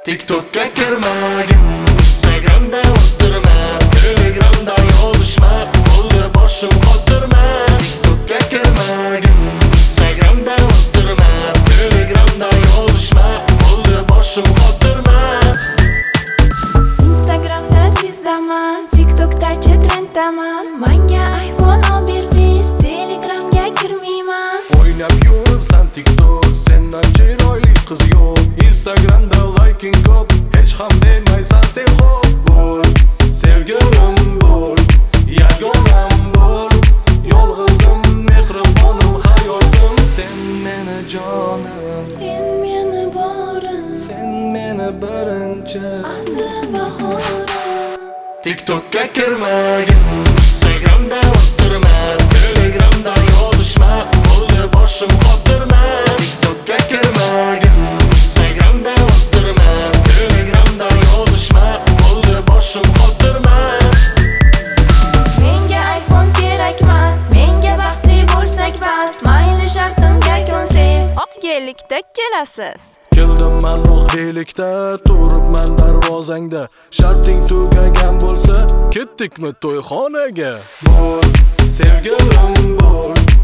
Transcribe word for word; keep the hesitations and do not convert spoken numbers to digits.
TikTok'ga kirmagin, Instagramda o'tirma, Telegramda yozishma, bo'ldi boshim qotirma. TikTok'ga kirmagin, Instagramda o'tirma, Telegramda yozishma, bo'ldi boshim qotirma. Instagramda sizdaman, TikTok'da trenddaman. Menga iPhone olib bersiz, Telegramga kirmayman. O'ynab yuribsan TikTok, sendan chiroyli qiz yo'q. Instagramda liking ko'p, hech ham demaysan sen xo'p. Bo'l, sevgilim bo'l, yagonam bo'l, yolg'izim, mehribonim, hayotim. Sen meni jonim, Sen meni borim, sen meni birinchi asli bahorim. TikTok'ga kirmagin, Instagramda o'tirma, Telegramda yozishma, bo'ldi boshim qotirma. TikTok'ga kirmagin, Instagramda o'tirma, Telegramda yozishma, bo'ldi boshim qotirma. Menga iPhone kerakmas, menga baxtli bo'lsak bas. Mayli shartimga ko'nsiz, oqgelikda kelasiz. Keldim men ruhiylikda, turibman darvozangda. Sharting tugagan bo'lsa, ketdikmi to'yxonaga? Bo'l, sevgilim bo'l,